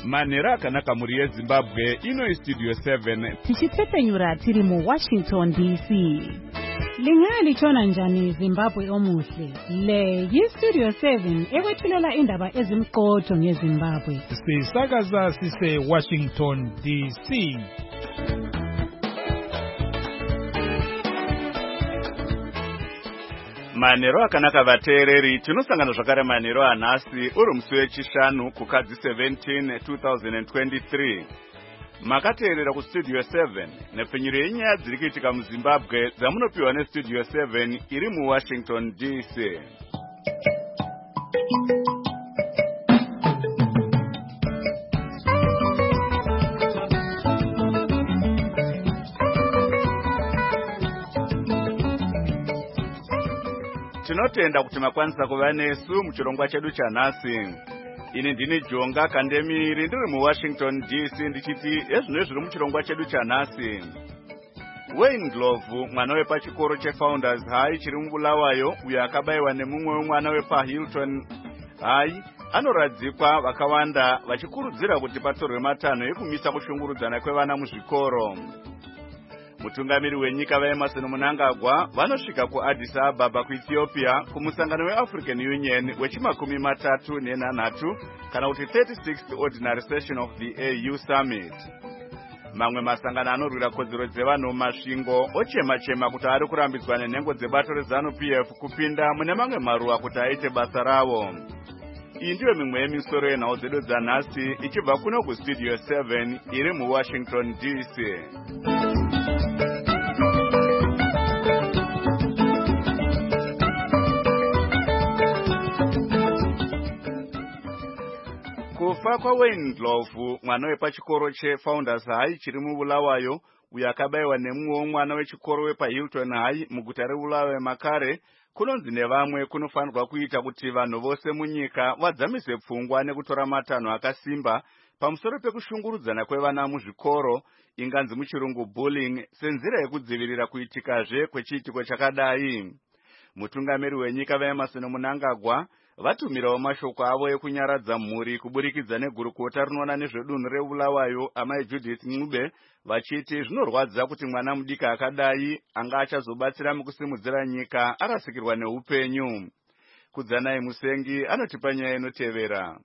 Manhero akanaka muri yeZimbabwe ino Studio 7 tichipfepenyura tiri muWashington DC. Lingalitshona njani Zimbabwe omuhle? Le yiStudio 7 ekwethulela indaba ezimqotho ngeZimbabwe. Sisakaza sise Washington DC. Manhero akanaka vateereri, tinosangana zvakare manhero anhasi uri musi wechishanu kukadzi 17 2023. Makateerera kuStudio 7 nepfenyuro yenyaya dziri kuitika muZimbabwe dzamunopiwa neStudio 7 iri muWashington DC. Tinotenda kuti makwanisa kuva nesu muchirongwa chedu chanhasi. Ini ndini Jonga Kandemiri ndiri muWashington DC ndichiti ezvino zviri muchirongwa chedu chanhasi. Wayne Ndlovu, mwana wepachikoro cheFounders High chiri muBulawayo, uyo akabayiwa nemumwe wemwana wepaHilton High, anoradzikwa vakawanda vachikurudzira kuti patorwe matanho ekumisa kushungurudzana kwevana muzvikoro. Mutungamiri wenyika vaEmmerson Mnangagwa vanosvika kuAddis Ababa kuEthiopia kumusangano weAfrican Union wechimakumi matatu nenhanhatu kana kuti 36th Ordinary Session of the AU Summit. Mamwe masangano anorwira kodzero dzevanhu mumasvingo ochema-chema kuti ari kurambidzwa nenhengo dzebato reZANU-PF kupinda mune mamwe maruwa kuti aite basa ravo. Iyi ndiyo mimwe yemisoro yenhau dzedu dzanhasi ichibva kuno kuStudio 7 iri muWashington DC. Kufa kwaWayne Ndlovu, mwana wepachikoro cheFounders High chiri muBulawayo, uyo akabayiwa nemumwe wemwana wechikoro wepaHilton High muguta reBulawayo makare, kunonzi nevamwe kunofanirwa kuita kuti vanhu vose munyika vadzamise pfungwa nekutora matanho akasimba pamusoro pekushungurudzana kwevana muzvikoro, inganzi muchirungu bullying, senzira yekudzivirira kuitikazve kwechiitiko chakadai. Mutungamiri wenyika vaEmmerson Mnangagwa vatumirawo mashoko avo ekunyaradza mhuri kuburikidza negurukota rinoona nezvedunhu reBulawayo amai Judith Ncube, vachiti zvinorwadza kuti mwana mudiki akadai anga achazobatsira mukusimudzira nyika arasikirwa neupenyu. Kudzanai Musengi anotipa nyaya inotevera.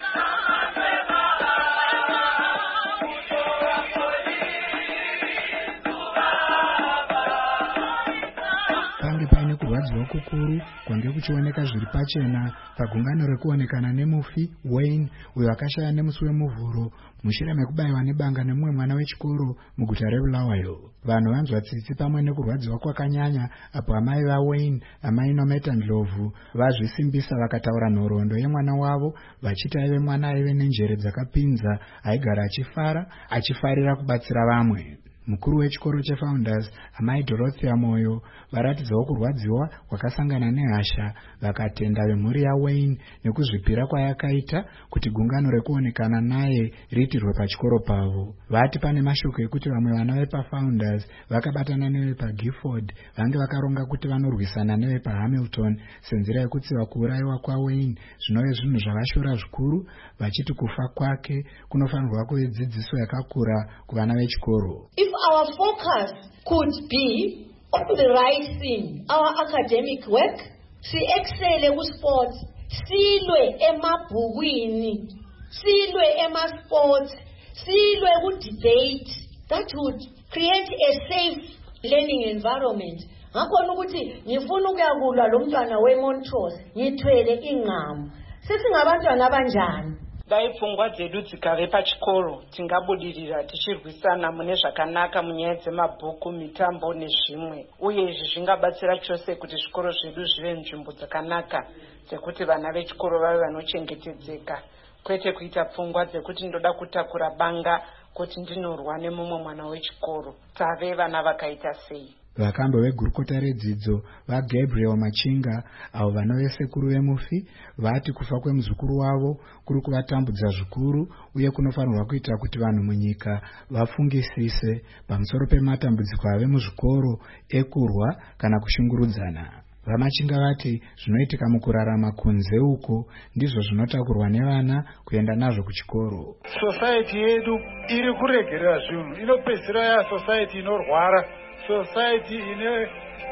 Paine kurwadziwa kukuru kwange kuchioneka zviri pachena pagungano rekuonekana nemufi Wayne, uyo akashaya nemusi wemuvhuro mushure mekubayiwa nebanga nemumwe mwana wechikoro muguta reBulawayo. Vanhu vanzwa tsitsi pamwe nekurwadziwa kwakanyanya apo amai vaWayne, amai Nometa Ndlovu, vazvisimbisa vakataura nhoroondo yemwana wavo vachiti aive mwana aive nenjere dzakapinza, aigara achifara, achifarira kubatsira vamwe. Mukuru wechikoro cheFounders, amai Dorothea Moyo, varatidzawo kurwadziwa kwakasangana nehasha, vakatenda vemhuri yaWayne nekuzvipira kwayakaita kuti gungano rekuonekana naye riitirwe pachikoro pavo. Vati pane mashoko ekuti vamwe vana vepaFounders vakabatana nevepaGifford vange vakaronga kuti vanorwisana nevepaHamilton senzira yekutsiva kuurayiwa kwaWayne zvinove zvinhu zvavashora zvikuru, vachiti kufa kwake kunofanirwa kuve dzidziso yakakura kuvana vechikoro. Our focus could be on the right thing, our academic work, excel sports, silwe emabhukwini, silwe emasports, silwe debate, that would create a safe learning environment. Ngakho ukuthi ngifuna ukuyakulwa lo mntwana weMontrose ngithwele ingqamu. Sesingabantwana abanjani? Dai pfungwa dzedu dzikave pachikoro tingabudirira tichirwisana mune zvakanaka munyaya dzemabhuku, mitambo nezvimwe, uye izvi zvingabatsira chose kuti zvikoro zvedu zvive nzvimbo dzakanaka dzekuti vana vechikoro vave vanochengetedzeka, kwete kuita pfungwa dzekuti ndoda kutakura banga kuti ndinorwa nemumwe mwana wechikoro. Tave vana vakaita sei? Vakambo vegurukota redzidzo vaGabriel Machinga, avo vanove sekuru vemufi, vati kufa kwemuzukuru wavo kuri kuvatambudza zvikuru uye kunofanirwa kuita kuti vanhu munyika vafungisise pamusoro pematambudziko ave muzvikoro ekurwa kana kushungurudzana. Vamachinga vati zvinoitika mukurarama kunze uko ndizvo zvinotakurwa nevana kuenda nazvo kuchikoro. Society yedu iri kuregerera zvinhu, inopedzisira ya society inorwara, society ine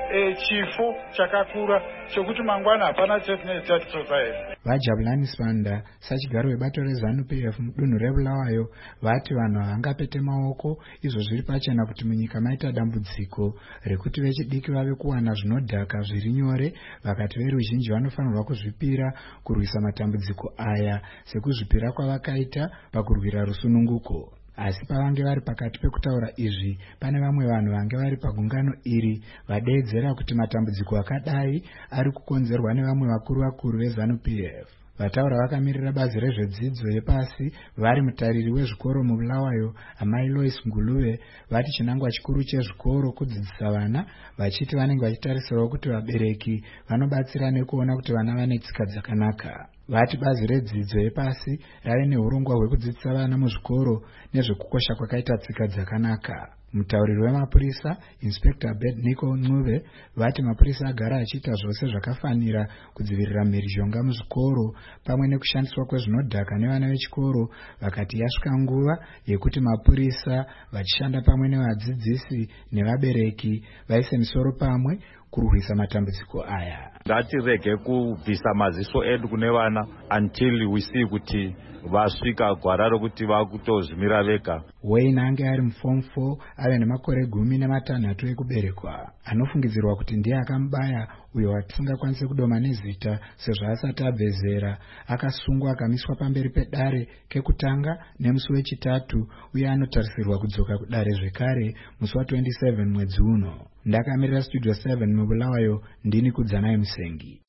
chifo chakakura chokuti mangwana hapana chetinoita society. Vajabulani Sibanda, sachigaro webato reZANU-PF mudunhu reBulawayo, vati vanhu havangapete maoko izvo zviri pachena kuti munyika maita dambudziko rekuti vechidiki vave kuwana zvinodhaka zviri nyore, vakati veruzhinji vanofanirwa kuzvipira kurwisa matambudziko aya sekuzvipira kwavakaita pakurwira rusununguko. Asi pavange vari pakati pekutaura izvi, pane vamwe vanhu vange vari pagungano iri vadeedzera kuti matambudziko akadai ari kukonzerwa nevamwe vakuru veZANU-PF. Vataura vakamirira bazi rezvedzidzo yepasi vari mutariri wezvikoro muBulawayo, amai Lois Nguluve, vati chinangwa chikuru chezvikoro kudzidzisa vana, vachiti vanenge vachitarisirawo kuti vabereki vanobatsira nekuona kuti vana vane tsika dzakanaka. Vati bazi redzidzo yepasi rave neurongwa hwekudzidzisa vana muzvikoro nezvekukosha kwakaita tsika dzakanaka. Mutauriri wemapurisa, Inspector Abednego Ncube, vati mapurisa agara achiita zvose zvakafanira kudzivirira mhirizhonga muzvikoro pamwe nekushandiswa kwezvinodhaka nevana vechikoro, vakati yasvika nguva yekuti mapurisa vachishanda pamwe nevadzidzisi nevabereki vaise misoro pamwe kurwisa matambudziko aya. Ngatirege kubvisa maziso edu kune vana until we see kuti vasvika gwara rokuti vakutozvimira vega. Wayne ange ari muform 4 ave nemakore 16 ekuberekwa. Anofungidzirwa kuti ndiye akamubaya uyo watisingakwanisi kudoma nezita sezvo asati abve zera, akasungwa akamiswa pamberi pedare kekutanga nemusi wechitatu uye anotarisirwa kudzoka kudare zvekare musi wa27 mwedzi uno. Ndakamirira Studio 7 muBulawayo, ndini Kudzanai Musengi.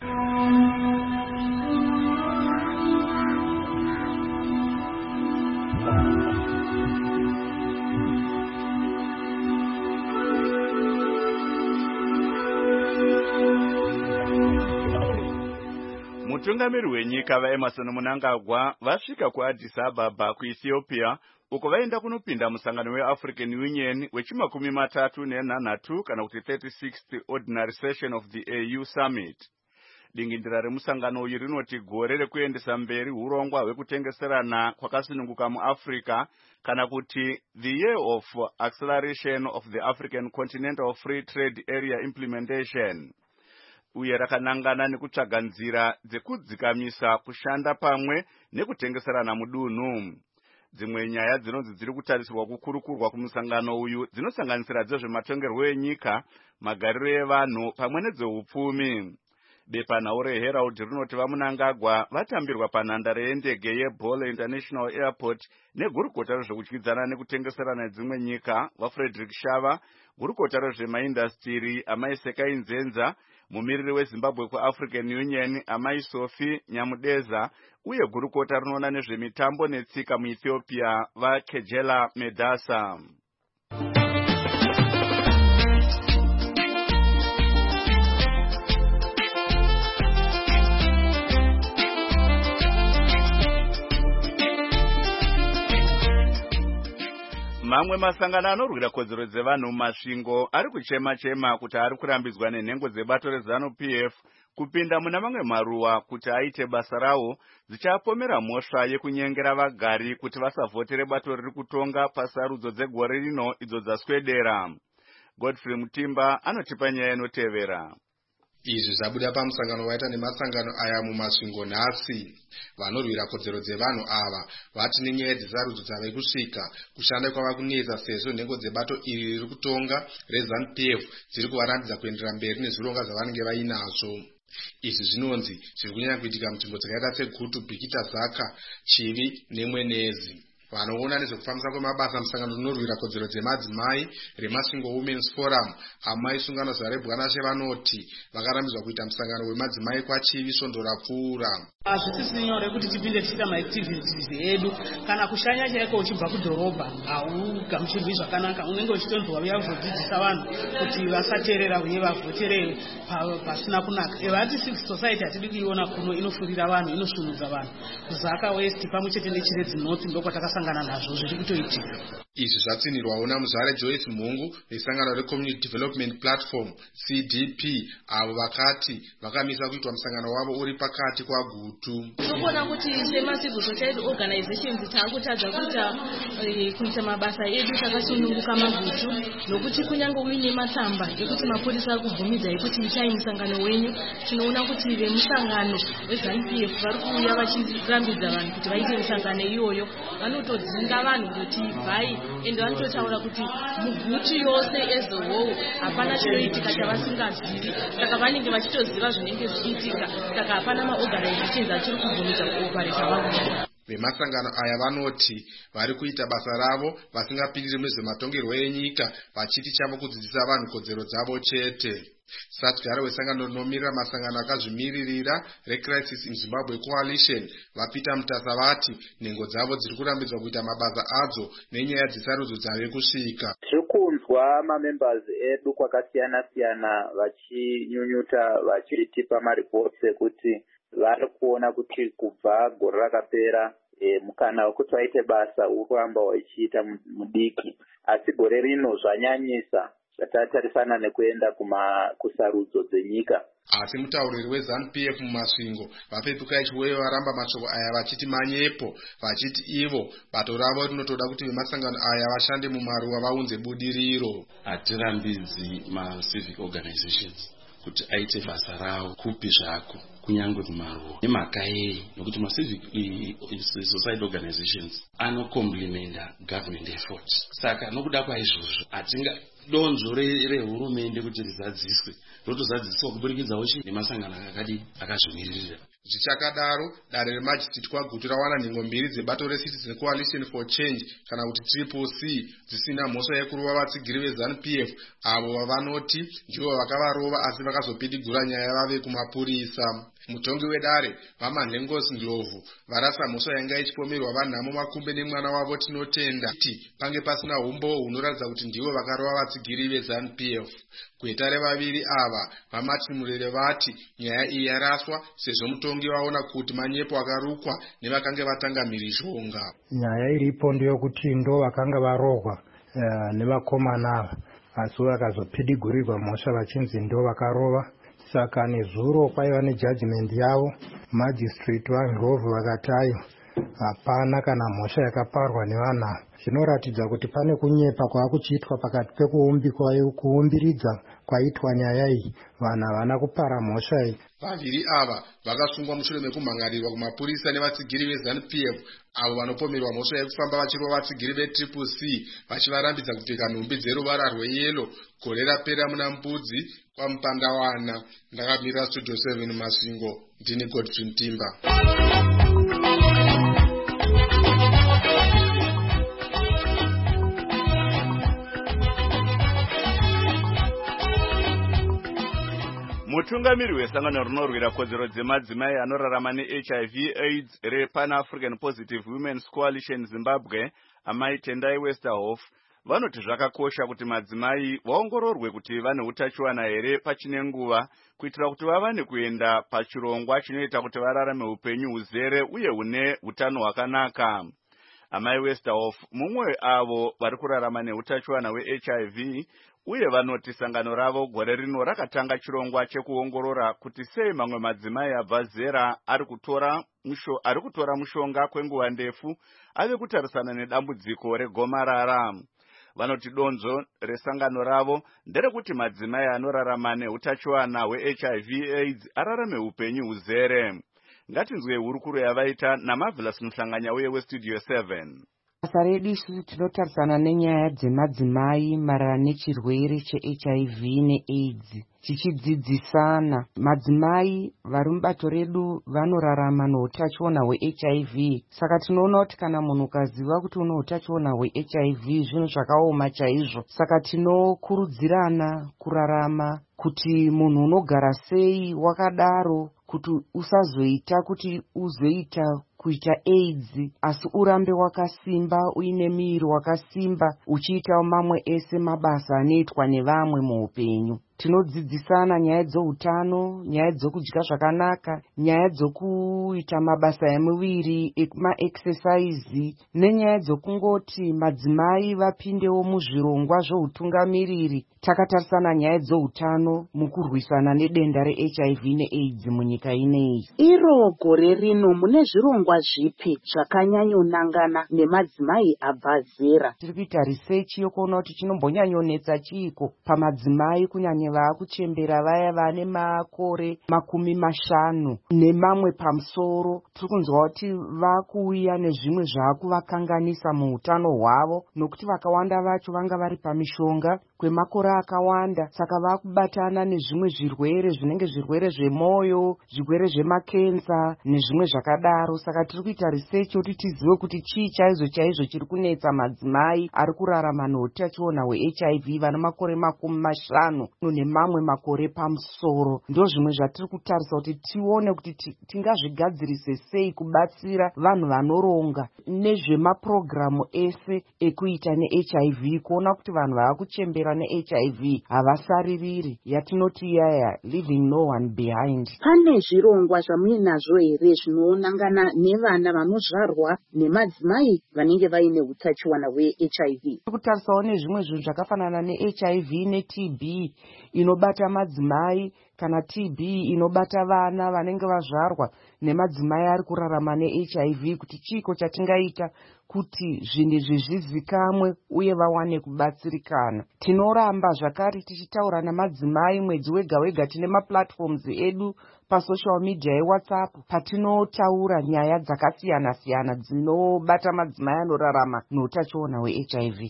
Mutungamiri wenyika vaEmerson Mnangagwa vasvika kuAddis Ababa kuEthiopia uko vaenda kunopinda musangano weAfrican Union wechi36 kana kuti 36th Ordinary Session of the AU Summit. Dingindira remusangano uyu rinoti gore rekuendesa mberi urongwa hwekutengeserana kwakasununguka muAfrica kana kuti the year of acceleration of the African Continental Free Trade Area implementation. Uye rakanangana nekutsvaga nzira dzekudzikamisa kushanda pamwe nekutengeserana mudunhu. Dzimwe nyaya dzinonzi dziri kutarisirwa kukurukurwa kumusangano uyu dzinosanganisira dzezvematongerwo enyika, magariro evanhu pamwe nedzehupfumi. Bepanhau reHerald rinoti vaMnangagwa vatambirwa panhandare yendege yeBole International Airport negurukota rezvekudyidzana nekutengeserana nedzimwe nyika vaFrederick Shava, gurukota rezvemaindastiri amai Sekai Nzenza, mumiriri weZimbabwe kuAfrican Union amai Sophie Nyamudeza, uye gurukota rinoona nezvemitambo netsika muEthiopia vaKejela Medasa. Mamwe masangano anorwira kodzero dzevanhu mumasvingo ari kuchema kuti ari kurambidzwa nenhengo dzebato reZANU-PF kupinda muna mamwe maruwa kuti aite basa rawo, dzichapomera mhosva yekunyengera vagari kuti vasavhotere bato riri kutonga pasarudzo dzegore rino idzo dzaswedera. Godfrey Mutimba anotipa nyaya inotevera. Izvi zvabuda pamusangano waita nemasangano aya mumasvingo nhasi. Vanorwira kodzero dzevanhu ava vati nenyaya dzesarudzo dzave kusvika kushanda kwava kunetsa sezvo nhengo dzebato iri riri kutonga reZANU-PF dziri kuvarambidza kuendera mberi nezvironga zvavanenge vainazvo. Izvi zvinonzi zviri kunyanya kuitika munzvimbo dzakaita seGutu, Bhikita, Zaka, Chivi neMwenezi. Vanoona nezvekufambisa kwemabasa musangano rinorwira kodzero dzemadzimai reMasvingo Women's Forum amai sungano zarebwanashe vanoti vakarambidzwa kuita musangano wemadzimai kwaChivi svondo rapfuura. Hazvisisi nyore kuti tipinde tichiita maactivities edu kana kushanya chaiko uchibva kudhorobha haugamuchirwi zvakanaka, unenge uchitonzwa uya kuzodzidzisa vanhu kuti vasateerera uye vavhotere pasina kunaka. Vati civic society hatidi kuiona kuno, inofurira vanhu, inosunudza vanhu. Zaka West pamwe chete neChiredzi North ndokwatakasangana nazvo zviri kutoitika. Izvi zvatsinirwawo naMuzvare Joyce Mhungu vesangano reCommunity Development Platform CDP, avo vakati vakamisa kuitwa musangano wavo uri pakati kwagutu. Tinoona kuti semacivil society organizations taakutadza kuita mabasa edu takasununguka magutu, nokuti kunyange uine matsamba ekuti mapurisa akubvumidza ekuti itai musangano wenyu, tinoona kuti vemusangano weZANU-PF vari kuuya vachirambidza vanhu kuti vaite misangano iyoyo, vanotodzinga vanhu kuti bhai, ende vanototaura kuti mugutu yose as a whole hapana chinoitika chavasingazivi, saka vanenge vachitoziva zvinenge zvichiitika, saka hapana maorganizations achiri kubvumidza kuopareta magutu. Vemasangano aya vanoti vari kuita basa ravo vasingapindiri muzvematongerwo enyika, vachiti chavo kudzidzisa vanhu kodzero dzavo chete. Satigaro wesangano rinomirira masangano akazvimiririra reCrisis in Zimbabwe Coalition vapita mutasa vati nhengo dzavo dziri kurambidzwa kuita mabasa adzo nenyaya dzesarudzo dzave kusvika. Tirikunzwa mamembers edu kwakasiyana siyana vachinyunyuta vachitipa maripoti ekuti vari kuona kuti kubva gore rakapera mukana wekuti vaite basa uri kuramba vachiita mudiki, asi gore rino zvanyanyisa zvatatarisana nekuenda kusarudzo dzenyika. Asi mutauriri weZANU-PF mumasvingo vapepukai chiwewe varamba mashoko aya vachiti manyepo, vachiti ivo bato ravo rinotoda kuti vemasangano aya vashande mumaruwa vaunze budiriro. Hatirambidzi ma-civic organizations kuti aite basa ravo kupi zvako kunyange mumaruwa. Nemhaka yei? Nokuti ma-civic society organizations anokomplimenta government effort. Saka nokuda kwaizvozvo hatinga donzvo rehurumende kuti rizadziswe rotozadziswa kuburikidzawo nemasangano akazvimiririra. Zvichakadaro, dare remajistrate kwagutu rawana nhengo mbiri dzebato reCitizen Coalition for Change kana kuti CCC dzisina mhosva yekurova vatsigiri veZANU-PF avo vavanoti ndivo vakavarova asi vakazopidigura nyaya vave kumapurisa. Mutongi wedare vamanhengosi Ndlovu varasa mhosva yanga ichipomerwa vanhamo Makumbe nemwana wavo Tinotenda kuti pange pasina umbo hunoratidza kuti ndivo vakarova vatsigiri veZANU-PF. Kwetare vaviri ava vaMartin Murere vati nyaya iyi yaraswa sezvo mutongi vaona kuti manyepo akarukwa nevakanga vatanga mhirizhonga. Nyaya iripo ndeyokuti ndo vakanga varohwa nevakomana ava, asi vakazopidigurirwa mhosva vachinzi ndo vakarova. Saka nezuro kwaiva nejudgment yavo, magistrate vaNdlovu vakati hapana kana mhosva yakaparwa nevanhu. Zvinoratidza kuti pane kunyepa kwakuchiitwa pakati pekuumbiridza kwaitwa nyaya iyi, vanhu havana kupara mhosva iyi. Vaviri ava vakasungwa mushure mekumhangarirwa kumapurisa nevatsigiri veZANU-PF avo vanopomerwa mhosva yekufamba vachirova vatsigiri veCCC vachivarambidza kupfeka nhumbi dzeruvara rweyero gore rapera muna Mbudzi kwaMupandawana. Ndakamirira Studio 7 Masvingo, ndini Godfrey Ntimba. Mutungamiri wesangano rinorwira kodzero dzemadzimai anorarama neHIV AIDS rePan African Positive Women's Coalition Zimbabwe, Amai Tendai Westerhoff, vanoti zvakakosha kuti madzimai vaongororwe kuti vane utachiwana here pachine nguva, kuitira kuti vavane kuenda pachirongwa chinoita kuti vararame upenyu huzere uye hune hutano hwakanaka. Amai Westerhoff mumwe avo vari kurarama neutachiwana weHIV, uye vanoti sangano ravo gore rino rakatanga chirongwa chekuongorora kuti sei mamwe madzimai abva zera ari kutora mushonga kwenguva ndefu ave kutarisana nedambudziko regomarara. Vanoti donzo resangano ravo nderekuti madzimai anorarama neutachiwana hweHIV AIDS ararame upenyu huzere. Ngatinzwe hurukuro yavaita naMarvelous Muhlanganya uye weStudio 7. Basa redu isusu tinotarisana nenyaya dzemadzimai marara nechirwere cheHIV neAIDS, tichidzidzisana. Madzimai vari mubato redu vanorarama neutachiona hweHIV, saka tinoona kuti kana munhu ukaziva kuti une utachiona hweHIV zvinhu zvakaoma chaizvo. Saka tinokurudzirana kurarama kuti munhu unogara sei wakadaro, kuti usazoita kuti uzoita kuita AIDS, asi urambe wakasimba, uine miri wakasimba, uchiita mamwe ese mabasa anoitwa nevamwe muupenyu. Tinodzidzisana nyaya dzoutano, nyaya dzokudya zvakanaka, nyaya dzokuita mabasa emuviri ekumaexercise, nenyaya dzokungoti madzimai vapindewo muzvirongwa zvoutungamiriri. Takatarisana nyaya dzoutano mukurwisana nedenda reHIV neAIDS munyika ineyi. Iro gore rino mune zvirongwa zvipi zvakanyanyonangana nemadzimai abva zera? Tiri kuita research yokuona kuti chinombonyanyonetsa chiiko pamadzimai kunyanya vaakuchembera vaya vane makore 50 nemamwe pamusoro. Tiri kunzwa kuti vakuuya nezvimwe zvaakuvakanganisa muutano hwavo, nokuti vakawanda vacho vanga vari pamishonga kwemakore akawanda, saka vakubatana nezvimwe zvirwere zvinenge zvirwere zvemwoyo, zvirwere zvemakenza nezvimwe zvakadaro. Saka tiri kuita research kuti tizive kuti chii chaizvo chiri kunetsa madzimai ari kurarama neutachiona hweHIV vana makore 50 nemamwe makore pamusoro. Ndo zvimwe zvatiri kutarisa kuti tione kuti tingazvigadzirise sei kubatsira vanhu vanoronga nezvemapurogiramu ese ekuita neHIV, kuona kuti vanhu vaakuchembera neHIV havasaririri, yatinoti yaya leaving no one behind. Pane zvirongwa zvamuinazvo here zvinoonangana nevana vanozvarwa nemadzimai vanenge vaine utachiwana hweHIV? Kutarisawo nezvimwe zvinhu zvakafanana neHIV neTB inobata madzimai, kana TB inobata vana vanenge vazvarwa nemadzimai ari kurarama neHIV, kuti chiko chatingaita kuti zvinhu izvi zvizikamwe uye vawane kubatsirikana. Tinoramba zvakare tichitaura namadzimai mwedzi wega wega. Tine maplatforms edu pasocial media eWhatsApp patinotaura nyaya dzakasiyana siyana dzinobata madzimai anorarama neutachiona hweHIV.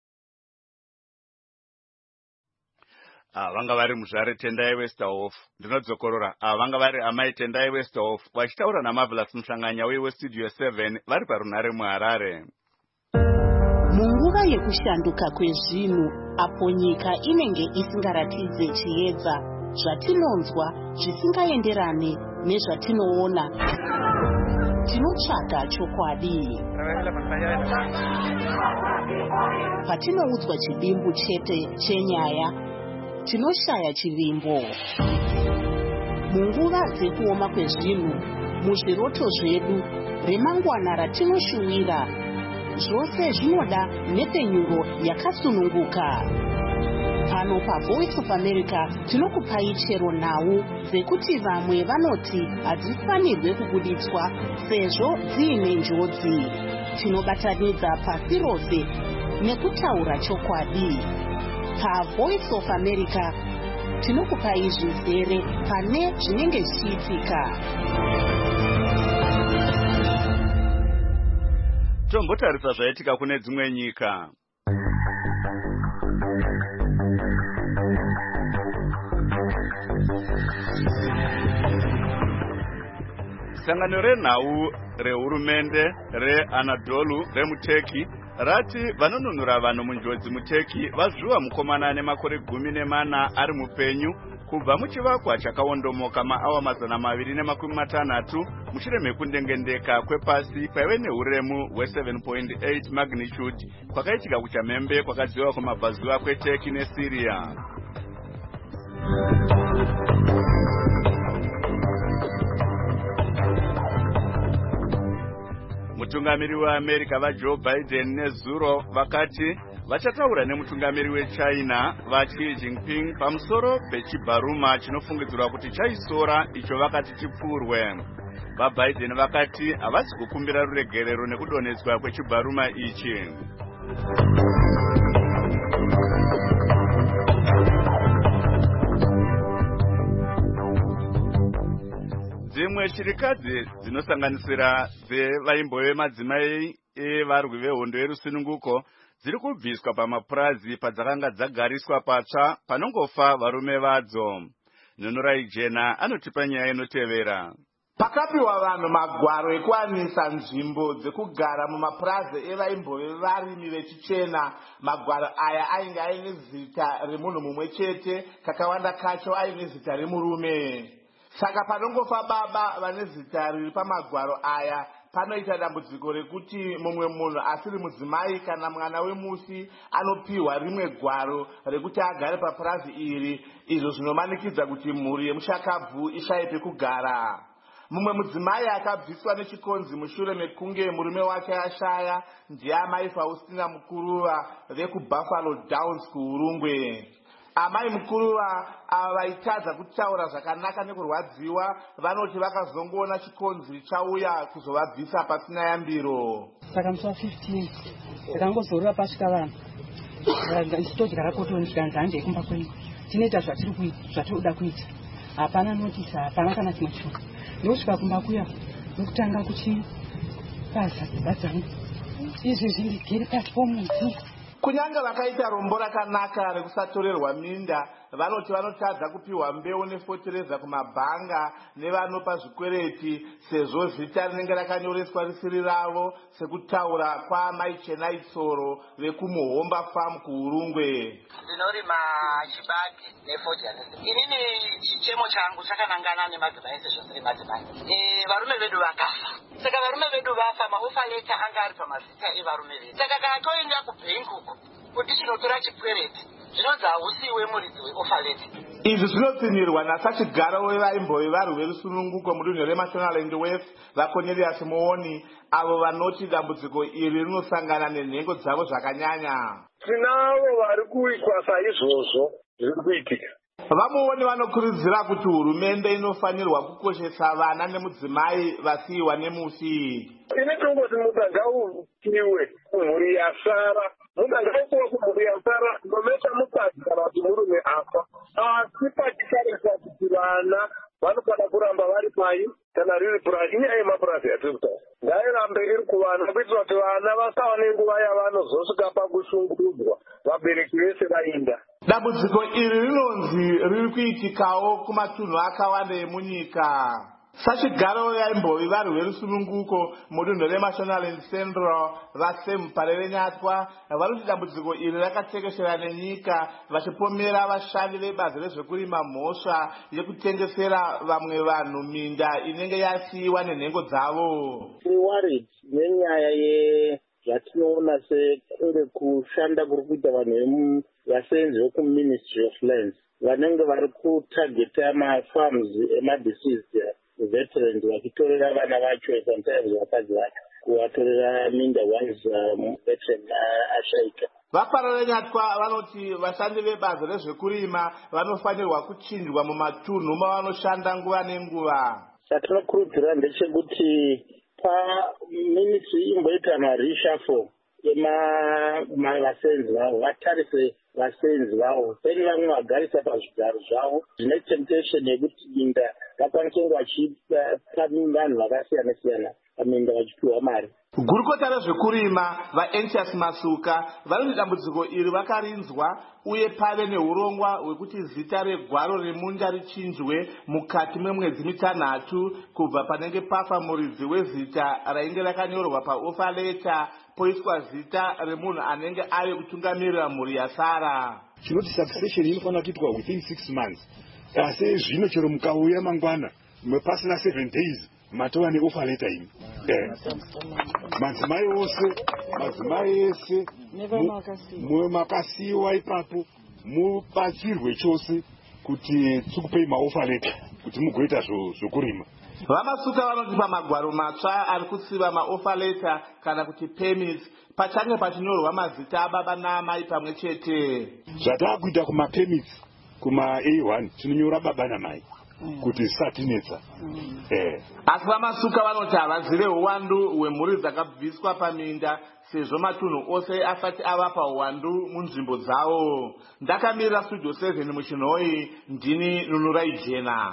Vanga vari muzvare Tendai Westerhof. Ndinodzokorora. Vanga vari amai Tendai Westerhof vachitaura naMarvelous Muhlanganya weStudio 7 vari parunhare muHarare. Munguva yekushanduka kwezvinhu, apo nyika inenge isingaratidze chiedza, zvatinonzwa zvisingaenderane nezvatinoona, tinotsvaga chokwadi. Patinoudzwa chidimbu chete chenyaya, tinoshaya chivimbo. Munguva dzekuoma kwezvinhu, muzviroto zvedu, remangwana ratinoshuwira, zvose zvinoda nhepfenyuro yakasununguka. Pano paVoice of America tinokupai chero nhau dzekuti vamwe vanoti hadzifanirwe kubuditswa sezvo dziine njodzi. Tinobatanidza pasi rose nekutaura chokwadi. PaVoice of America tinokupai zvizere pane zvinenge zvichiitika. Tombotarisa zvaitika kune dzimwe nyika. Sangano renhau rehurumende reAnadolu remuTurkey rati vanonunura vanhu munjodzi muTurkey vazviwa mukomana ane makore 14 ari mupenyu kubva muchivakwa chakawondomoka maawa 260 mushure mekundengendeka kwepasi paive neuremu hwe7.8 magnitude kwakaitika kuchamhembe kwakadziwa kumabvazuva kweTurkey neSyria. Mutungamiri weAmerica vaJoe Biden nezuro vakati vachataura nemutungamiri weChina vaXi Jinping pamusoro pechibharuma chinofungidzirwa kuti chaisora icho vakati chipfurwe. VaBiden vakati havasi kukumbira ruregerero nekudonhedzwa kwechibharuma ichi. Dzimwe chirikadzi dzinosanganisira dzevaimbove madzimai evarwi vehondo yerusununguko dziri kubviswa pamapurazi padzakanga dzagariswa patsva panongofa varume vadzo. Nhunurai Jena anotipa nyaya inotevera. Pakapiwa vanhu magwaro ekuwanisa nzvimbo dzekugara mumapurazi evaimbove varimi vechichena. Magwaro aya ainge aine zita remunhu mumwe chete, kakawanda kacho aine zita remurume. Saka panongofa baba vane zita riri pamagwaro aya, panoita dambudziko rekuti mumwe munhu asiri mudzimai kana mwana wemusi anopiwa rimwe gwaro rekuti agare papurazi iri, izvo zvinomanikidza kuti mhuri yemushakabvu ishaye pekugara. Mumwe mudzimai akabviswa nechikonzi mushure mekunge murume wake ashaya ndiye amai Faustina Mukuruva vekuBuffalo Downs kuUrungwe. Amai Mukuruva ava vaitadza kutaura zvakanaka nekurwadziwa vanoti vakazongoona chikonzi chauya kuzovabvisa pasina yambiro. Saka musi wa15 ndakangozorora pasvika vanhu ndichitodya rakotoni ndikanzi handei kumba kwenyu tinoita zvatinoda kuita, hapana notisi, hapana kana chimwe chinhu. Ndosvika kumba kuya nokutanga kuchipaza dzimba dzangu izvi zvindigere pasi pomuti. Kunyange vakaita rombo rakanaka rekusatorerwa minda, vanoti vanotadza kupiwa mbeu nefotereza kumabhanga nevanopa zvikwereti, sezvo zita rinenge rakanyoreswa risiri ravo, sekutaura kwaamai Chenai Tsoro vekumuhomba farm kuUrungwe. Ndinorima chibage nefodya. Inini chichemo changu chakanangana nemadzimai sezvo ndiri madzimai. Varume vedu vakafa. Saka varume vedu vafa, maofa leta anga ari pamazita evarume vedu. Saka kana toenda kubhengi kuti chinotora chikwereti, zvinonzi hausiwe muridzi weofa leta. Izvi zvinopfinyirwa nasachigaro wevaimbove varwi verusununguko mudunhu reMashonaland West vaCornelius Muoni, avo vanoti dambudziko iri rinosangana nenhengo dzavo zvakanyanya. Tinavo vari kuitwa saizvozvo zviri kuitika. Vamuoni vanokurudzira kuti hurumende inofanirwa kukoshesa vana nemudzimai vasiyiwa nemusi. Ine tongoti mutanga upiwe kumhuri yasara, mutanga upiwe kumhuri yasara nometa mukadzi kana kuti murume afa. Asi pachitariswa kuti vana vanofana kuramba vari pai kana riri purazi, inyaya yemapurazi yatiri kutaura. Ngairambe iri kuvana kuitira kuti vana vasawa nenguva yavanozosvika pakushungurudzwa vabereki vese vainda. Dambudziko iri rinonzi riri kuitikawo kumatunhu akawanda emunyika. Sachigaro vaimbove varwi verusununguko mudunhu reMashonaland Central vaSem Parerenyatwa vanoti dambudziko iri rakatekeshera nenyika, vachipomera vashandi vebazi rezvekurima mhosva yekutengesera vamwe vanhu minda inenge yasiyiwa nenhengo dzavo. Tiri worried nenyaya yatinoona sekure kushanda kuri kuita vanhu vasenzi vekuMinistry of Lands vanenge vari kutageta mafarms emadeceased veterans vachitorera vana vacho sometimes vakadzi vacho kuvatorera minda once veteran ashaika. VaParerenyatwa vanoti vashandi vebazi rezvekurima vanofanirwa kuchinjwa mumatunhu mavanoshanda nguva nenguva. Chatinokurudzira ndechekuti paministry imboita marishafo vasenzi vavo, vatarise vasenzi vavo, peni vamwe vagarisa pazvigaro zvavo zvine temptation yekuti minda vakwanise kunge vachipa vanhu vakasiyana siyana paminda vachipiwa mari. Gurukota rezvekurima vaEntius Masuka vanoti dambudziko iri vakarinzwa uye pave neurongwa hwekuti zita regwaro remunda richinjwe mukati memwedzi mitanhatu kubva panenge pafa muridzi wezita rainge rakanyorwa paofa leta poiswa zita remunhu anenge ave kutungamirira mhuri yasara. Chinoti succession inofanira kuitwa within 6 months. Asi zvino chero mukauya mangwana pasina 7 days matova neofa leta imi. Madzimai ese makasiyiwa ipapo mubatsirwe chose kuti tikupei maofa leta kuti mugoita zvokurima. VaMasuka vanoti pamagwaro matsva ari kutsiva maofa leta kana kuti permits pachange pachinyorwa mazita ababa naamai pamwe chete. Zvatakuita kumapermits kuma-A1 tinonyora baba namai kuti satinetsa. Asi VaMasuka vanoti havazive uwandu hwemhuri dzakabviswa paminda sezvo matunhu ose asati avapa uwandu munzvimbo dzavo. Ndakamirira Studio 7 muchinhoi, ndini Nunurai Jena.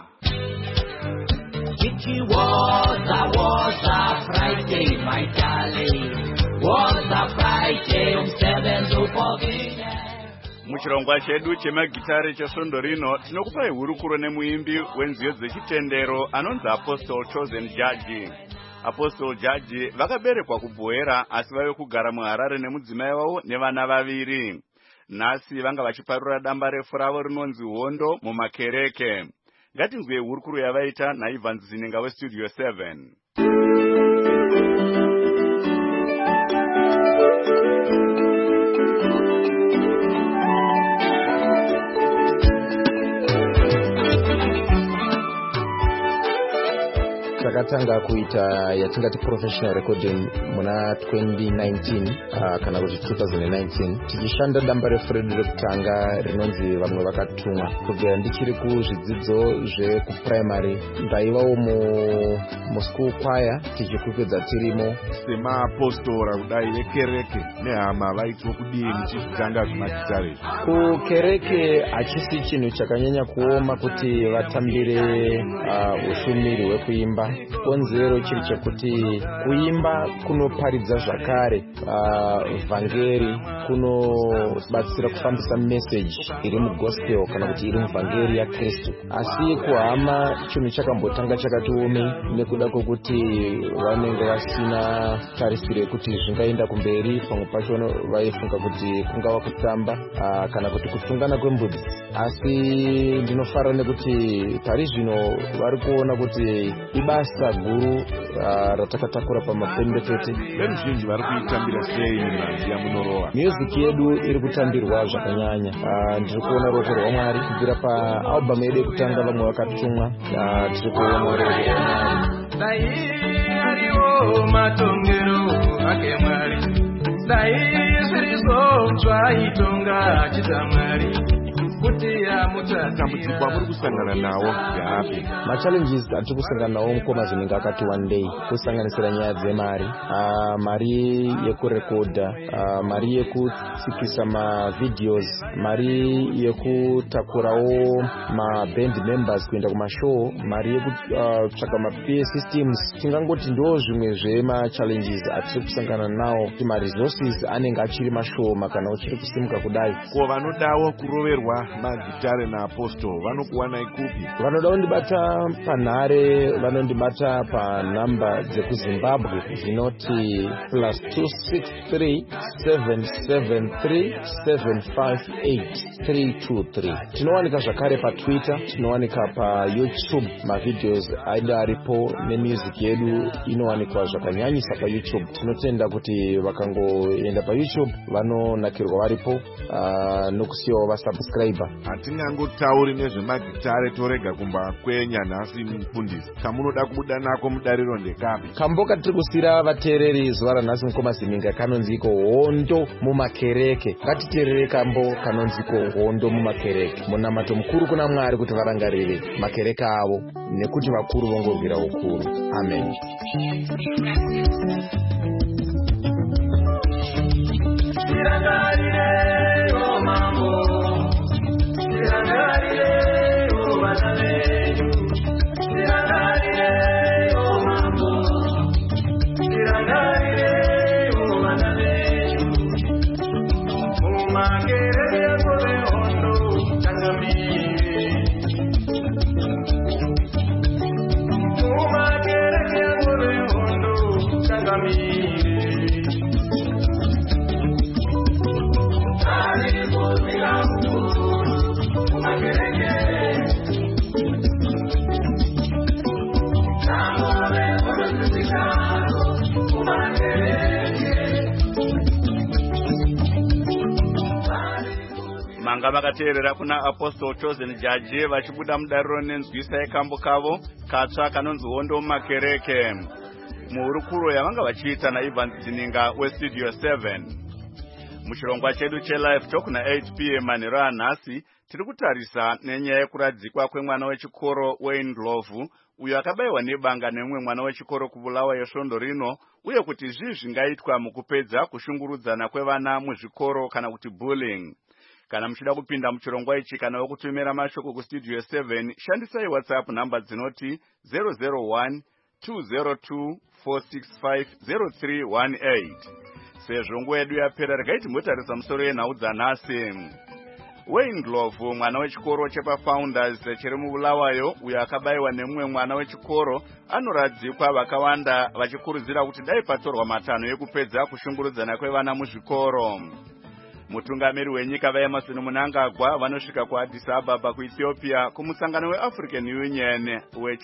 It was a Friday, my darling. Was a Friday, 7th of August. Muchirongwa chedu chemagitare chesondo rino tinokupai hurukuro nemuimbi wenziyo dzechitendero anonzi Apostle Chosen Judge. Apostle Judge vakaberekwa kuBhoera asi vave kugara muHarare nemudzimai wavo nevana vaviri. Nhasi vanga vachiparura damba refu ravo rinonzi Hondo mumakereke. Ngatinzwe hurukuro yavaita naIvan Zinenga weStudio 7. takatanga kuita yatingati professional recording muna 2019 kana kuti 2019 tichishanda damba refu redu rekutanga rinonzi vamwe vakatumwa. Kubvira ndichiri kuzvidzidzo zvekuprimary ndaivawo muschool choir tichikwikwidzwa tirimo semapostora kudai vekereke nehama vaitwa kudii muchizvitanga zvemagitare. Kukereke hachisi chinhu chakanyanya kuoma kuti vatambire ushumiri hwekuimba. Konzero chiri chekuti kuimba kunoparidza zvakare vhangeri, kunobatsira kufambisa message iri mugospel kana kuti iri muvhangeri yaKristu. Asi kuhama chinhu chakambotanga chakatiomei nekuda kwokuti vanenge vasina tarisiro yekuti zvingaenda kumberi. Pamwe pacho vaifunga kuti kungava kutamba kana kuti kusungana kwembudzi. Asi ndinofara nekuti pari zvino vari kuona kuti ibasa guru ratakatakura pamapendekete. Veruzhinji vari kuitambira sei mimhanzi yamunorova? Music yedu iri kutambirwa zvakanyanya. Ndiri kuona ruoko rwaMwari kubvira paalbum yedu yekutanga vamwe vakatumwa. Tiri kuona ruoko rwaMwari. Dai ariwo matongero ake Mwari, dai sirizonzwa itonga chitamwari. Matambudziko muri kusangana nawo ngeapi? Machallenges atiri kusangana nawo mukoma zvinenge akati one day, kusanganisira nyaya dzemari, mari yekurekodha, mari yekutsikisa mavideos, mari yekutakurawo maband members kuenda kumashow, mari yekutsvaka maPA systems. Tingangoti ndo zvimwe zvemachallenges atiri kusangana nawo. Maresources anenge achiri mashoma kana uchiri kusimuka kudai. Ko vanodawo kuroverwa magitare naapostol vanokuwanai kupi? Vanoda kundibata panhare, vanondibata panhamba dzekuZimbabwe dzinoti +263 773 758 323. Tinowanika zvakare paTwitter, tinowanika paYouTube. Mavideos aidu aripo nemusic yedu inowanikwa zvakanyanyisa paYouTube. Tinotenda kuti vakangoenda paYouTube vanonakirwa varipo nokusiyawo vasubscribe. Hatingangotauri nezvemagitare torega kumba kwenya nhasi mufundisi. Kamunoda kubuda nako mudariro ndekapi? Kambo katiri kusira vateereri zuva ranhasi mukoma ziminga kanonziko hondo mumakereke. Ngatiteerere kambo kanonziko hondo mumakereke. Munamato mukuru kuna Mwari kuti varangarire makereke avo nekuti vakuru vongorwira ukuru. Amen. Manga vakateerera kuna Apostle Chosen Jaji vachibuda mudariro nenzwisa yekambo kavo katsva kanonzi hondo mumakereke. Muhurukuro yavanga vachiita naIvan Dzininga weStudio 7. Muchirongwa chedu chelive talk na8 p.m. manheru anhasi tiri kutarisa nenyaya yekuradzikwa kwemwana wechikoro Wayne Ndlovu uyo akabayiwa nebanga nemumwe mwana wechikoro kuBulawayo svondo rino, uye kuti zvii zvingaitwa mukupedza kushungurudzana kwevana muzvikoro kana kuti bullying. Kana muchida kupinda muchirongwa ichi kana wokutumira mashoko kuStudio 7, shandisai WhatsApp namba dzinoti 001 202 465 0318. Sezvo nguva yedu yapera, regai timbotarisa musoro yenhau dzanhasi. Wayne Ndlovu, mwana wechikoro chepaFounders chiri muBulawayo uyo akabayiwa nemumwe mwana wechikoro, anoradzikwa vakawanda vachikurudzira kuti dai patorwa matanho ekupedza kushungurudzana kwevana muzvikoro. Mutungamiri wenyika vaEmmerson Mnangagwa vanosvika kuAddis Ababa kuEthiopia kumusangano weAfrican Union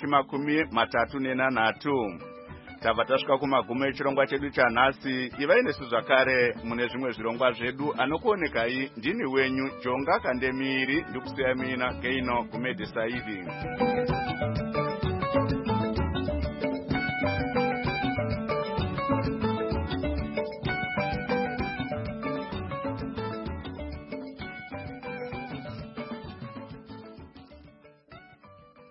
we3 tabva tasvika kumagumo echirongwa chedu chanhasi. Ivai nesu zvakare mune zvimwe zvirongwa zvedu. Anokuonekai ndini wenyu Jonga Kandemiri, ndikusiya mina Geino Kumedhi Saidi.